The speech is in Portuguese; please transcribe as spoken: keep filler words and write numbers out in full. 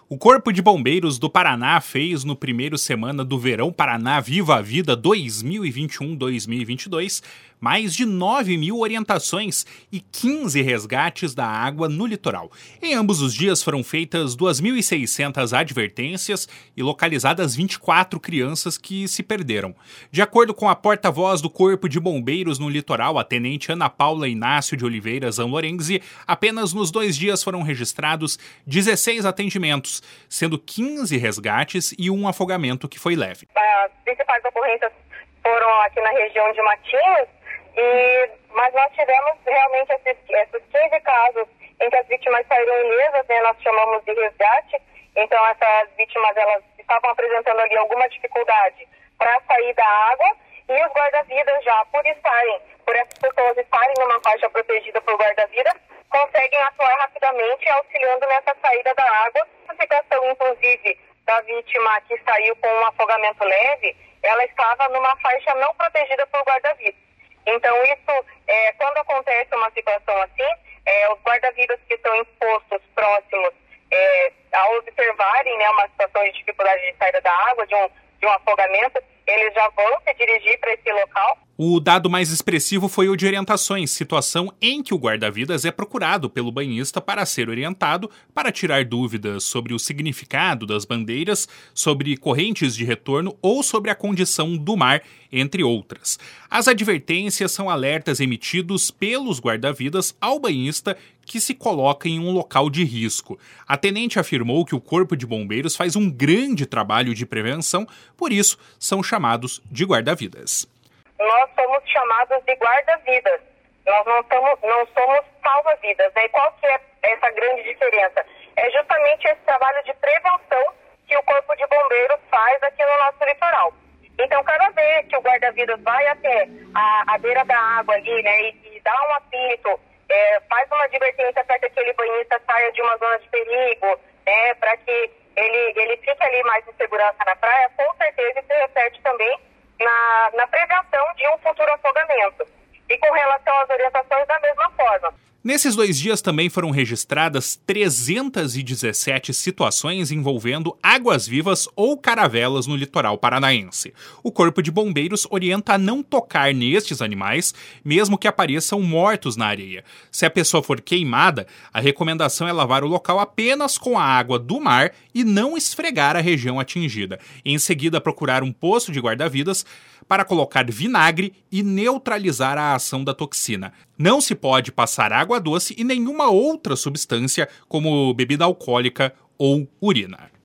O Corpo de Bombeiros do Paraná fez, no primeiro semana do Verão Paraná Viva a Vida dois mil e vinte e um a dois mil e vinte e dois, mais de nove mil orientações e quinze resgates da água no litoral. Em ambos os dias foram feitas duas mil e seiscentas advertências e localizadas vinte e quatro crianças que se perderam. De acordo com a porta-voz do Corpo de Bombeiros no litoral, a tenente Ana Paula Inácio de Oliveira Zanlorenzi, apenas nos dois dias foram registrados dezesseis atendimentos, sendo quinze resgates e um afogamento que foi leve. As principais ocorrências foram aqui na região de Matinhos, e, mas nós tivemos realmente esses, esses quinze casos em que as vítimas saíram ilesas, né, nós chamamos de resgate. Então essas vítimas elas estavam apresentando ali alguma dificuldade para sair da água, e os guarda-vidas já por estarem, por essas pessoas estarem numa faixa protegida por guarda-vidas, conseguem atuar rapidamente auxiliando nessa saída da água. A situação, inclusive, da vítima que saiu com um afogamento leve, ela estava numa faixa não protegida por guarda-vidas. Então, isso, é, quando acontece uma situação assim, é, os guarda-vidas que estão expostos próximos, é, ao observarem, né, uma situação de dificuldade de saída da água, de um, de um afogamento, eles já vão se dirigir para esse local. O dado mais expressivo foi o de orientações, situação em que o guarda-vidas é procurado pelo banhista para ser orientado, para tirar dúvidas sobre o significado das bandeiras, sobre correntes de retorno ou sobre a condição do mar, entre outras. As advertências são alertas emitidos pelos guarda-vidas ao banhista que se coloca em um local de risco. A tenente afirmou que o Corpo de Bombeiros faz um grande trabalho de prevenção, por isso são chamados de guarda-vidas. Nós somos chamados de guarda-vidas, nós não somos, não somos salva-vidas, né? E qual que é essa grande diferença? É justamente esse trabalho de prevenção que o Corpo de Bombeiros faz aqui no nosso litoral. Então, cada vez que o guarda-vidas vai até a, a beira da água ali, né, e, e dá um apito, é, faz uma advertência para que aquele banhista saia de uma zona de perigo, né, para que ele, ele fique ali mais em segurança na praia, com certeza isso reflete também Na, na prevenção de um futuro afogamento. E com relação às orientações, da mesma forma. Nesses dois dias também foram registradas trezentas e dezessete situações envolvendo águas-vivas ou caravelas no litoral paranaense. O Corpo de Bombeiros orienta a não tocar nestes animais, mesmo que apareçam mortos na areia. Se a pessoa for queimada, a recomendação é lavar o local apenas com a água do mar e não esfregar a região atingida. Em seguida, procurar um poço de guarda-vidas para colocar vinagre e neutralizar a ação da toxina. Não se pode passar água doce e nenhuma outra substância, como bebida alcoólica ou urina.